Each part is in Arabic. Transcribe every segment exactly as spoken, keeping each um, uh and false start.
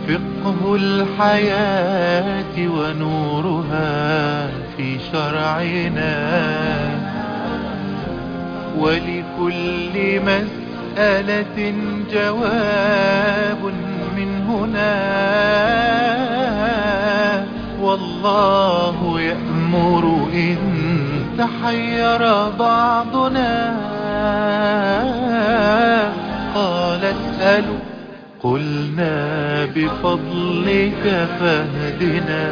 فقه الحياة ونورها في شرعنا، ولكل مسألة جواب من هنا، والله يأمر إن تحير بعضنا. قال اسألوا قلنا بفضلك فاهدنا.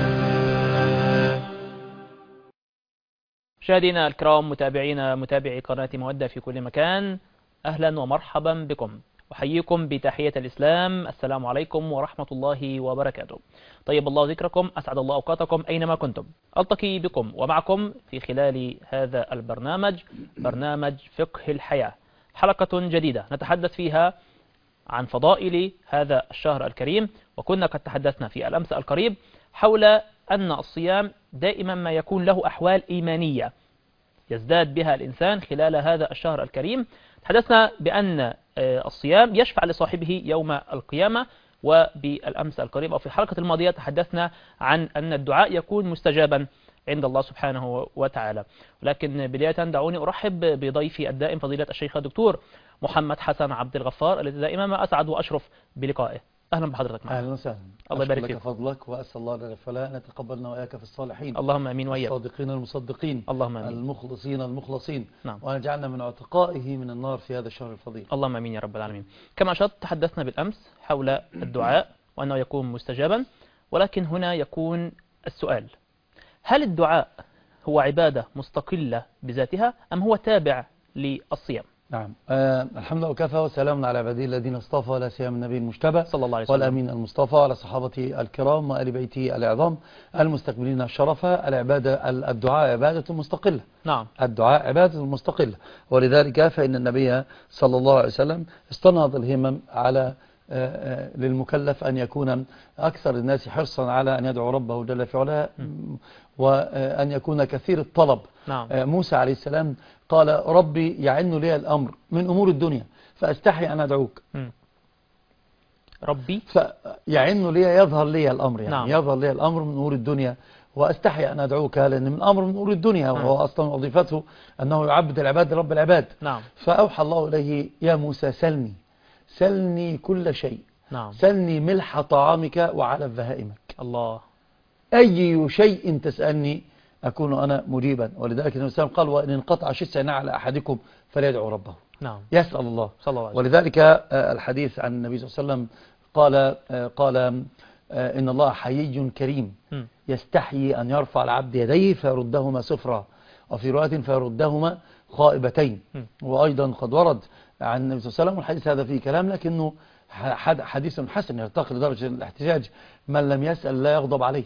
مشاهدينا الكرام، متابعينا متابعي قناة مودة في كل مكان، أهلا ومرحبا بكم. أحييكم بتحية الإسلام، السلام عليكم ورحمة الله وبركاته. طيب الله ذكركم، أسعد الله أوقاتكم أينما كنتم. ألتقي بكم ومعكم في خلال هذا البرنامج، برنامج فقه الحياة، حلقة جديدة نتحدث فيها عن فضائل هذا الشهر الكريم. وكنا قد تحدثنا في الأمس القريب حول أن الصيام دائما ما يكون له أحوال إيمانية يزداد بها الإنسان خلال هذا الشهر الكريم. تحدثنا بأن الصيام يشفع لصاحبه يوم القيامة، وبالأمس القريب أو في الحلقة الماضية تحدثنا عن أن الدعاء يكون مستجابا عند الله سبحانه وتعالى. ولكن بداية دعوني أرحب بضيفي الدائم فضيلة الشيخ الدكتور محمد حسن عبد الغفار، الذي دائما ما أسعد وأشرف بلقائه. أهلا بحضرتك معنا. أهلا وسهلا. الله يبارك فيك. فضلك، وأسأل الله جل وعلا أن يتقبلنا وإياك في الصالحين. اللهم امين وإياك. الصادقين المصدقين. اللهم امين. المخلصين المخلصين. نعم. وأن يجعلنا من عتقائه من النار في هذا الشهر الفضيل. اللهم امين يا رب العالمين. كما أشرت تحدثنا بالأمس حول الدعاء وأنه يكون مستجابا، ولكن هنا يكون السؤال: هل الدعاء هو عبادة مستقلة بذاتها أم هو تابع للصيام؟ نعم. آه الحمد لله وكفى، وسلام على عباده الذين اصطفى، ولا سيما النبي المجتبى صلى الله عليه وسلم والأمين المصطفى، وعلى صحابته الكرام وآل بيته العظام المستكملين الشرفة. العبادة الدعاء عبادة مستقلة. نعم. الدعاء عبادة مستقلة، ولذلك فإن النبي صلى الله عليه وسلم استنهض الهمم على للمكلف أن يكون أكثر الناس حرصا على أن يدعو ربه جل في علاه، وأن يكون كثير الطلب. نعم. موسى عليه السلام قال: ربي يعن لي الأمر من أمور الدنيا فأستحي أن أدعوك. م. ربي فيعن لي، يظهر لي الأمر، يعني نعم. يظهر لي الأمر من أمور الدنيا وأستحي أن أدعوك، لأن من أمر من أمور الدنيا، وهو أصلا وظيفته أنه يعبد العباد لرب العباد. نعم. فأوحى الله إليه: يا موسى سلني سلني كل شيء. نعم. سلني ملح طعامك وعلى بهائمك. الله. أي شيء تسألني أكون أنا مجيبا. ولذلك النبي صلى الله عليه وسلم قال: وإن انقطع شسع على أحدكم فليدعو ربه. نعم. يسأل الله صلى الله عليه وسلم. ولذلك الحديث عن النبي صلى الله عليه وسلم قال قال إن الله حيي كريم يستحيي أن يرفع العبد يديه فيردهما سفرا، وفي رواية فيردهما خائبتين. وأيضا قد ورد عن النبي صلى الله عليه وسلم، والحديث هذا فيه كلام لكنه حديث حسن يرتقي لدرجة الاحتجاج: من لم يسأل لا يغضب عليه.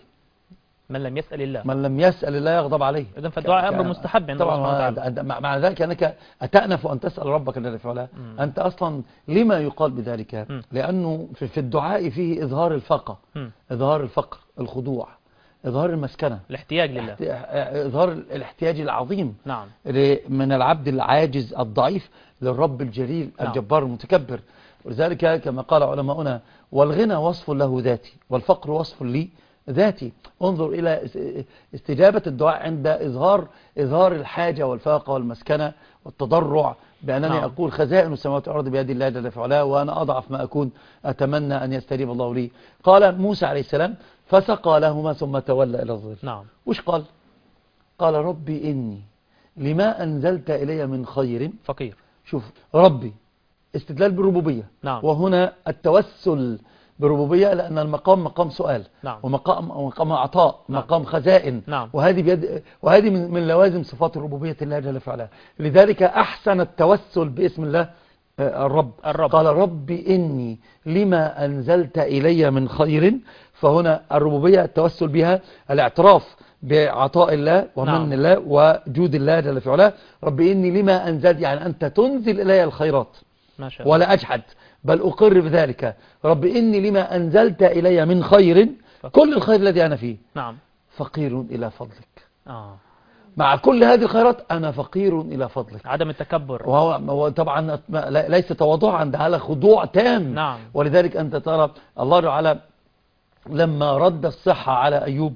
من لم يسأل الله من لم يسأل الله يغضب عليه. إذن فالدعاء أمر مستحب عند الله سبحانه وتعالى. مع ذلك أنك أتأنف أن تسأل ربك جل في علاه. أنت أصلا لما يقال بذلك؟ م. لأنه في الدعاء فيه إظهار الفقر، إظهار الفقر، الخضوع، إظهار المسكنة، الاحتياج لله، إظهار الاحتياج العظيم. نعم. من العبد العاجز الضعيف للرب الجليل الجبار المتكبر. ولذلك كما قال علماؤنا: والغنى وصف له ذاتي والفقر وصف لي ذاتي. انظر إلى استجابة الدعاء عند إظهار إظهار الحاجة والفاقة والمسكنة والتضرع، بأنني نعم. أقول: خزائن السماوات والأرض بيد الله جل في علاه، وأنا أضعف ما أكون، أتمنى أن يستجيب الله لي. قال موسى عليه السلام: فسقى لهما ثم تولى إلى الظل. نعم. وش قال؟ قال: ربي إني لما أنزلت إلي من خير فقير. شوف، ربي استدلال بالربوبية. نعم. وهنا التوسل بالربوبية، لأن المقام مقام سؤال. نعم. ومقام مقام عطاء. نعم. مقام خزائن. نعم. وهذه بيد وهذه من, من لوازم صفات الربوبية الله جل في علاه. لذلك أحسن التوسل باسم الله الرب. الرب. قال: ربي إني لما أنزلت إلي من خير. فهنا الربوبية التوسل بها الاعتراف بعطاء الله ومن نعم. الله وجود الله جل في علاه. ربي إني لما أنزلت، يعني أنت تنزل إلي الخيرات ما شاء الله. ولا أجحد بل أقر بذلك. ربي إني لما أنزلت إلي من خير، كل الخير الذي أنا فيه، نعم، فقير إلى فضلك. آه. مع كل هذه الخيرات أنا فقير إلى فضلك. عدم التكبر، وهو هو طبعا ليس تواضعا، ده على خضوع تام. نعم. ولذلك أنت ترى الله تعالى لما رد الصحة على أيوب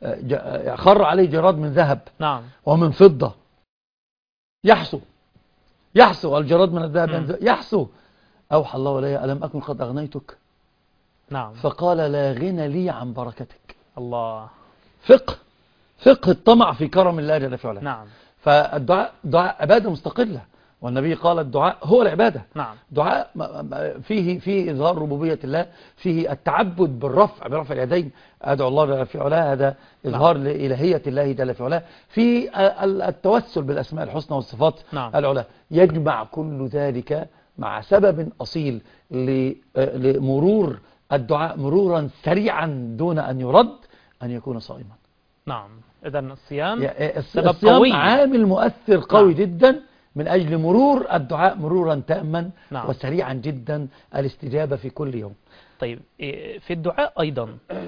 خر عليه جراد من ذهب نعم ومن فضة يحسو يحسو الجراد من الذهب يحسو. أوحى الله إليه ألم أكن قد أغنيتك؟ نعم. فقال لا غنى لي عن بركتك. الله. فقه فقه الطمع في كرم الله جل وعلا. نعم. فالدعاء دعاء عبادة مستقلة، والنبي قال الدعاء هو العبادة. نعم. دعاء فيه فيه إظهار ربوبية الله، فيه التعبد بالرفع برفع اليدين، أدعو الله جل في علاه، هذا إظهار نعم. لإلهية الله جل في علاه، في التوسل بالأسماء الحسنى والصفات نعم. العلى. يجمع كل ذلك مع سبب أصيل لمرور الدعاء مرورا سريعا دون أن يرد، أن يكون صائما. نعم. إذن الصيام سبب الصيام قوي، عامل مؤثر قوي نعم. جدا من أجل مرور الدعاء مرورا تاما نعم. وسريعا جدا الاستجابة في كل يوم. طيب في الدعاء أيضا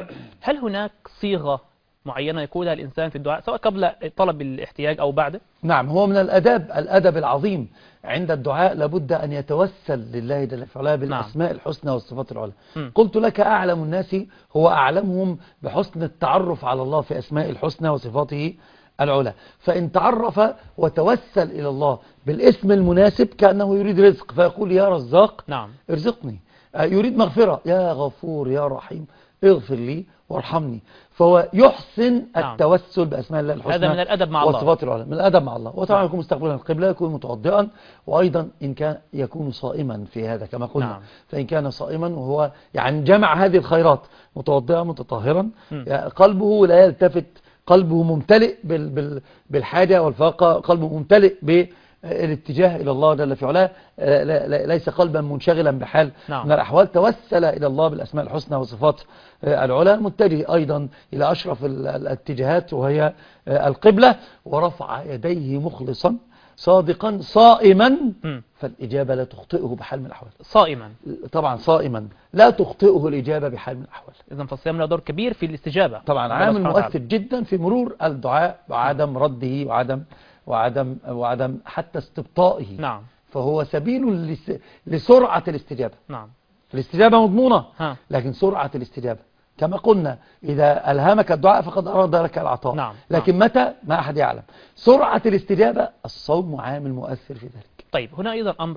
هل هناك صيغة معينة يقولها الإنسان في الدعاء سواء قبل طلب الاحتياج أو بعده؟ نعم، هو من الأدب الأدب العظيم عند الدعاء، لابد أن يتوسل لله جل وعلا بالأسماء نعم. الحسنى والصفات العلى. قلت لك أعلم الناس هو أعلمهم بحسن التعرف على الله في أسماء الحسنى وصفاته العلى. فإن تعرف وتوسل إلى الله بالاسم المناسب كأنه يريد رزق فيقول يا رزاق نعم. ارزقني، يريد مغفرة يا غفور يا رحيم اغفر لي وارحمني. فهو يحسن نعم. التوسل بأسماء الله الحسنى، هذا من الأدب مع الله والصفات العلى، من الأدب مع الله. وطبعا نعم. يكون مستقبلا القبلة، يكون متوضئا، وأيضا إن كان يكون صائما في هذا كما قلنا نعم. فإن كان صائما وهو يعني جمع هذه الخيرات متوضئا متطهرا يعني قلبه لا يلتفت، قلبه ممتلئ بالحاجة والفاقة، قلبه ممتلئ بالاتجاه إلى الله جل في علاه، ليس قلبا منشغلا بحال نعم. من الأحوال. توسل إلى الله بالأسماء الحسنى وصفات العلى، متجه أيضا إلى أشرف الاتجاهات وهي القبلة، ورفع يديه مخلصا صادقا صائما م. فالإجابة لا تخطئه بحال من الأحوال. صائما طبعا صائما لا تخطئه الإجابة بحال من الأحوال. إذن فالصيام له دور كبير في الاستجابة طبعا، عامل مؤثر جدا في مرور الدعاء وعدم رده وعدم وعدم وعدم حتى استبطائه نعم. فهو سبيل لسرعة الاستجابة نعم. الاستجابة مضمونة ها. لكن سرعة الاستجابة كما قلنا إذا ألهمك الدعاء فقد أراد لك العطاء نعم. لكن نعم. متى ما أحد يعلم. سرعة الاستجابة الصوم عامل مؤثر في ذلك. طيب هنا أيضا أمر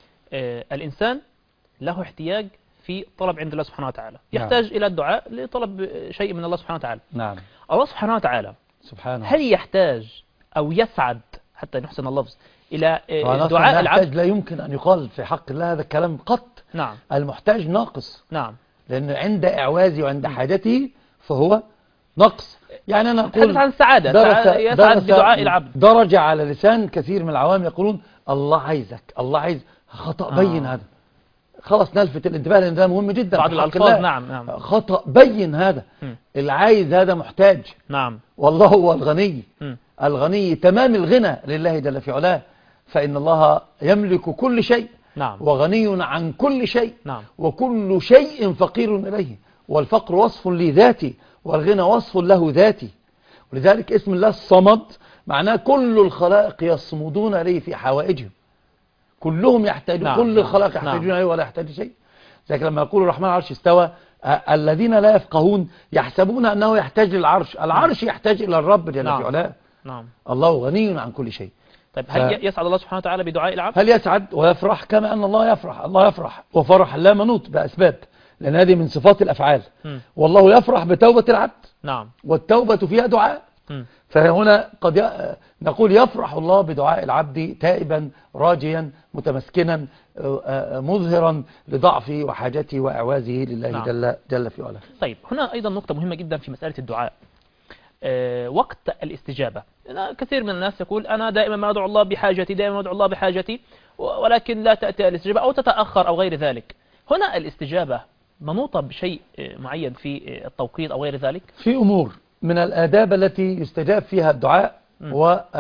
آه الإنسان له احتياج في طلب عند الله سبحانه وتعالى، يحتاج نعم. إلى الدعاء لطلب شيء من الله سبحانه وتعالى نعم. الله سبحانه وتعالى سبحانه. هل يحتاج أو يسعد حتى نحسن اللفظ إلى دعاء العبد؟ لا يمكن أن يقال في حق الله هذا الكلام قط نعم. المحتاج ناقص نعم. لأن عند إعوازه وعند حاجته فهو نقص. يعني أنا أقول عن السعادة درس يسعد بدعاء العبد. درجة على لسان كثير من العوام يقولون الله عايزك الله عايز، خطأ بين آه. هذا خلاص نلفت الانتباه لأن ده مهم جدا. بعض الألفاظ نعم. نعم خطأ بين هذا م. العايز هذا محتاج نعم. والله هو الغني م. الغني تمام الغنى لله جل في علاه، فإن الله يملك كل شيء نعم. وغني عن كل شيء نعم. وكل شيء فقير إليه، والفقر وصف لذاتي والغنى وصف له ذاتي. ولذلك اسم الله الصمد معناه كل الخلائق يصمدون إليه في حوائجهم، كلهم يحتاجون نعم. كل الخلائق يحتاجون إليه ولا يحتاج شيء. لكن لما يقول الرحمن العرش استوى الذين لا يفقهون يحسبون أنه يحتاج للعرش، العرش يحتاج إلى الرب جل في علاه نعم. الله غني عن كل شيء. طيب هل ف... يسعد الله سبحانه وتعالى بدعاء العبد؟ هل يسعد ويفرح كما أن الله يفرح؟ الله يفرح وفرح لا منوط بأسباب، لأن هذه من صفات الأفعال م. والله يفرح بتوبة العبد نعم. والتوبة فيها دعاء م. فهنا قد ي... نقول يفرح الله بدعاء العبد تائبا راجيا متمسكنا مظهرا لضعفه وحاجته وإعوازه لله نعم. جل, جل في علاه. طيب هنا أيضا نقطة مهمة جدا في مسألة الدعاء، أه وقت الاستجابة. كثير من الناس يقول أنا دائما ما أدعو الله بحاجتي دائما أدعو الله بحاجتي ولكن لا تأتي الاستجابة أو تتأخر أو غير ذلك. هنا الاستجابة منوطة بشيء معين في التوقيت أو غير ذلك؟ في أمور من الآداب التي يستجاب فيها الدعاء م.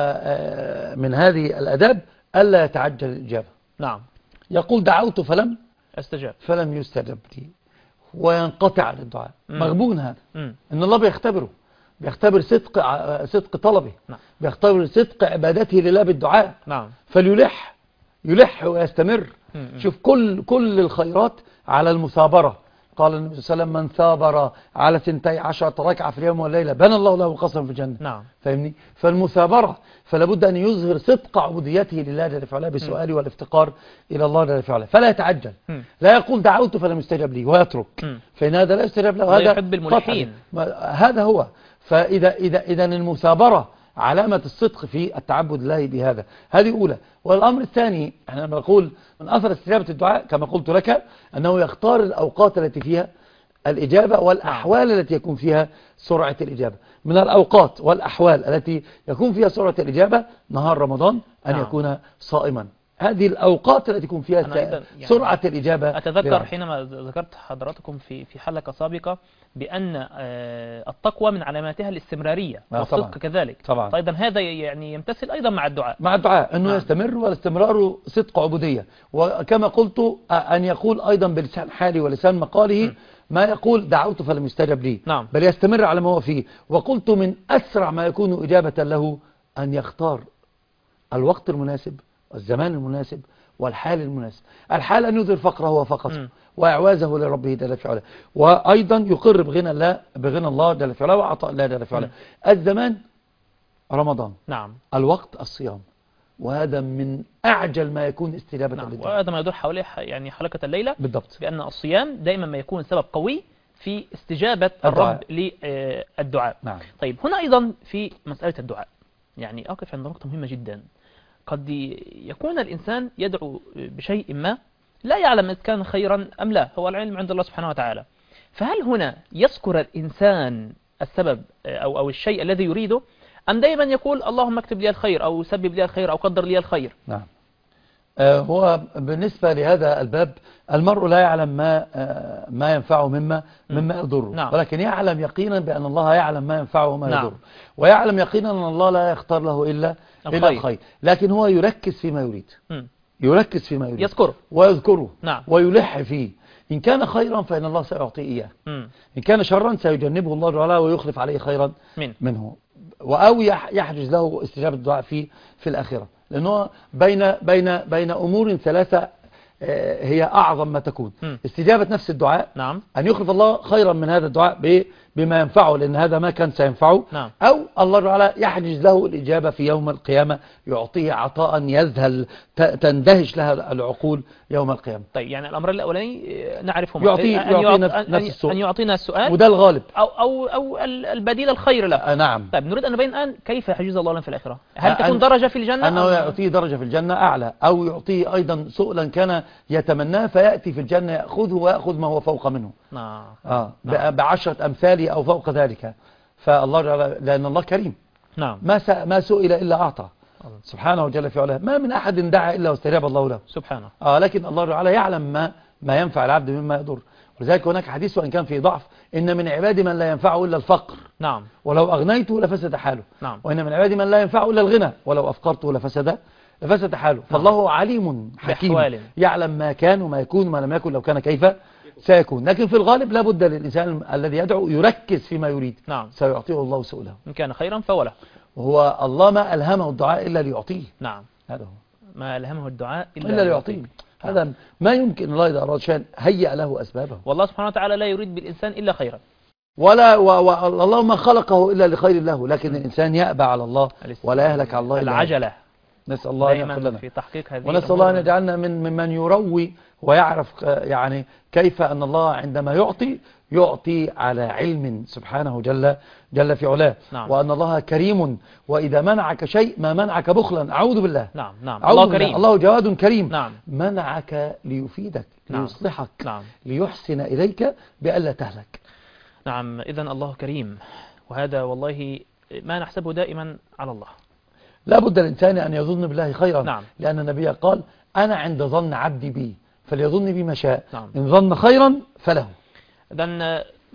ومن هذه الآداب ألا يتعجل الإجابة. نعم. يقول دعوت فلم استجاب فلم يستجب لي وينقطع عن الدعاء. م. مغبون هذا م. إن الله بيختبره بيختبر صدق ع- صدق طلبه، نعم. بيختبر صدق عبادته لله بالدعاء، نعم. فليلح يلح ويستمر. م- م. شوف كل كل الخيرات على المثابرة. قال النبي صلى الله عليه وسلم: من ثابر على ثنتي عشرة ركعة في اليوم والليلة بنى الله له قصرا في الجنة. نعم. فاهمني؟ فالمثابرة، فلا بد أن يظهر صدق عبوديته لله جل وعلا بسؤاله والافتقار إلى الله جل وعلا، فلا يتعجل، م. لا يقول دعوت فلم يستجب لي ويترك، م. فإن هذا لا يستجب له. الله هذا يحب الملحين. قطعاً. هذا هو. فإذا إذا إذا المثابرة علامة الصدق في التعبد لله بهذا، هذه أولى. والأمر الثاني، احنا بنقول من أثر استجابة الدعاء كما قلت لك أنه يختار الأوقات التي فيها الإجابة والأحوال التي يكون فيها سرعة الإجابة. من الأوقات والأحوال التي يكون فيها سرعة الإجابة نهار رمضان أن نعم. يكون صائما. هذه الأوقات التي يكون فيها أنا أيضاً يعني سرعة الإجابة. أتذكر لله. حينما ذكرت حضراتكم في في حلقة سابقة بأن آه، التقوى من علاماتها الاستمرارية آه، والصدق طبعاً. كذلك. طبعاً. أيضا هذا يعني يمتثل أيضا مع الدعاء. مع الدعاء أنه نعم. يستمر، والاستمرار صدق عبودية. وكما قلت أن يقول أيضا بلسان حالي ولسان مقاله م. ما يقول دعوت فلم يستجب لي، نعم. بل يستمر على ما هو فيه. وقلت من أسرع ما يكون إجابة له أن يختار الوقت المناسب والزمان المناسب والحال المناسب. الحال أن يظهر فقره وفقطه م. وإعوازه لربه جل في علاه، وأيضا يقر بغنى الله بغنى الله جل في علاه وعطاء الله جل في علاه. الزمان رمضان، نعم. الوقت الصيام، وهذا من أعجل ما يكون استجابة نعم. للدعاء. وهذا ما يدور حواليه ح- يعني حلقة الليلة بالضبط. بأن الصيام دائما ما يكون سبب قوي في استجابة الدعاء. الرب للدعاء. نعم. طيب هنا أيضا في مسألة الدعاء يعني أقف عند نقطة مهمة جدا. قد يكون الإنسان يدعو بشيء ما لا يعلم إذا كان خيرا أم لا، هو العلم عند الله سبحانه وتعالى. فهل هنا يذكر الإنسان السبب أو أو الشيء الذي يريده، أم دائما يقول اللهم اكتب لي الخير أو سبب لي الخير أو قدر لي الخير؟ نعم. آه هو بالنسبة لهذا الباب المرء لا يعلم ما آه ما ينفعه مما مما يضره. نعم. ولكن يعلم يقينا بأن الله يعلم ما ينفعه وما نعم. يضره، ويعلم يقينا أن الله لا يختار له إلا الخير. إلا الخير. لكن هو يركز فيما يريد، م. يركز فيما يريد يذكره ويذكره. نعم. ويلح فيه. إن كان خيرا فإن الله سيعطيه إياه، م. إن كان شرا سيجنبه الله تعالى ويخلف عليه خيرا من. منه، أو يحجز له استجابة الدعاء في في الآخرة. لأنه بين بين بين أمور ثلاثة هي أعظم ما تكون. م. استجابة نفس الدعاء، نعم. أن يخلف الله خيرا من هذا الدعاء بما ينفعه، لأن هذا ما كان سينفعه. نعم. أو الله تعالى يحجز له الإجابة في يوم القيامة، يعطيه عطاء يذهل تندهش لها العقول يوم القيامة. طيب يعني الأمر الأولاني نعرفه، يعطي أن, يعطي يعط... نفس السؤال، أن يعطينا السؤال، وده الغالب، أو, أو, أو البديل الخير له. آه نعم. طيب نريد أن نبين الآن كيف يحجز الله لنا في الآخرة. هل آه تكون درجة في الجنة؟ أنه أم... يعطيه درجة في الجنة أعلى، أو يعطيه أيضا سؤلا كان يتمناه فيأتي في الجنة يأخذه ويأخذ ما هو فوق منه. نعم. آه نعم. بعشرة أمثاله أو فوق ذلك. فالله جل، لأن الله كريم، نعم. ما ما سئل إلا أعطى سبحانه جل في علاه. ما من أحد دعا إلا واستجاب الله له سبحانه. آه لكن الله تعالى يعلم ما ما ينفع العبد مما يضر. ولذلك هناك حديث وإن كان فيه ضعف: إن من عبادي من لا ينفعه إلا الفقر، نعم. ولو أغنيته لفسد حاله. نعم. وإن من عبادي من لا ينفعه إلا الغنى، ولو أفقرته لفسد لفسد حاله. فالله عليم حكيم بأحوال. يعلم ما كان وما يكون وما لم يكن لو كان كيف سيكون. لكن في الغالب لا بد للإنسان الذي يدعو يركز فيما يريد، نعم. سيعطيه الله سؤله. إن كان خيرا فوله. وهو الله ما ألهمه الدعاء إلا ليعطيه. نعم. هذا هو، ما ألهمه الدعاء إلا, إلا ليعطيه. هذا ما يمكن الله إذا أراد شيئا هيأ له أسبابه. والله سبحانه وتعالى لا يريد بالإنسان إلا خيرا، ولا والله ما خلقه إلا لخير له، لكن الإنسان يأبى على الله ولا يهلك على الله إلا العجلة. نسأل الله أن يغفر دائما لنا في تحقيق هذه ونسأل الله أن يجعلنا من ممن يروي ويعرف يعني كيف أن الله عندما يعطي يعطي على علم سبحانه جل جل في علاه. نعم. وأن الله كريم، وإذا منعك شيء ما منعك بخلا. أعوذ بالله. نعم. نعم. أعوذ الله بالله. كريم. الله جواد كريم. نعم. منعك ليفيدك، نعم. ليصلحك، نعم. ليحسن إليك بألا تهلك. نعم. إذن الله كريم، وهذا والله ما نحسبه دائما على الله. لا بد الإنسان أن يظن بالله خيرا. نعم. لأن النبي قال: أنا عند ظن عبدي بي فليظن بي ما شاء. نعم. إن ظن خيرا فله. إذن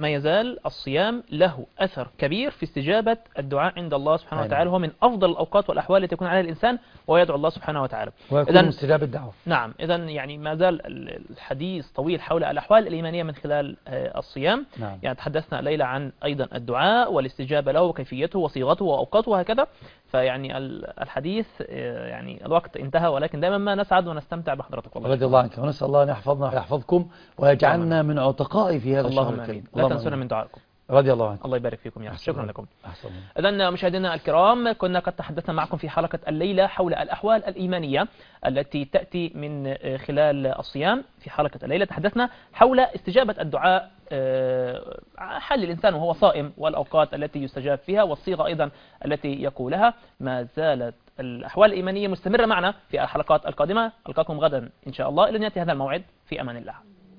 ما يزال الصيام له أثر كبير في استجابة الدعاء عند الله سبحانه وتعالى. هو من أفضل الأوقات والأحوال التي يكون عليها الإنسان ويدعو الله سبحانه وتعالى. ويكون مستجاب الدعوة. نعم، إذا يعني ما زال الحديث طويل حول الأحوال الإيمانية من خلال الصيام. نعم. يعني تحدثنا الليلة عن أيضا الدعاء والاستجابة له وكيفيته وصيغته وأوقاته وهكذا. فيعني الحديث يعني الوقت انتهى، ولكن دائما ما نسعد ونستمتع بحضرتك والله. رضي الله عنك، ونسأل الله أن يحفظنا ويحفظكم ويجعلنا من عتقاء في هذا الشهر الكريم. لا تنسونا من دعائكم. رضي الله عنك. الله يبارك فيكم يا رب. شكرا لكم. أحسن. إذن مشاهدينا الكرام، كنا قد تحدثنا معكم في حلقة الليلة حول الأحوال الإيمانية التي تأتي من خلال الصيام. في حلقة الليلة تحدثنا حول استجابة الدعاء، حل الإنسان وهو صائم والأوقات التي يستجاب فيها والصيغة أيضا التي يقولها. ما زالت الأحوال الإيمانية مستمرة معنا في الحلقات القادمة. ألقاكم غدا إن شاء الله. إلى أن يأتي هذا الموعد، في أمان الله.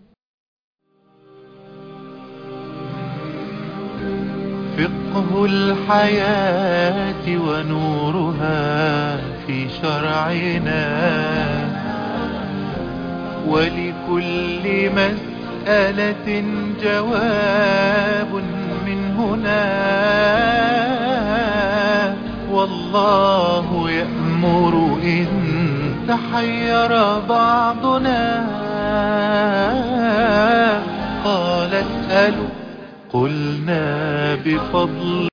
فقه الحياة ونورها في شرعنا، ولكل مسألة جواب من هنا، والله يأمر إن تحير بعضنا. قال اسألوا قلنا بفضل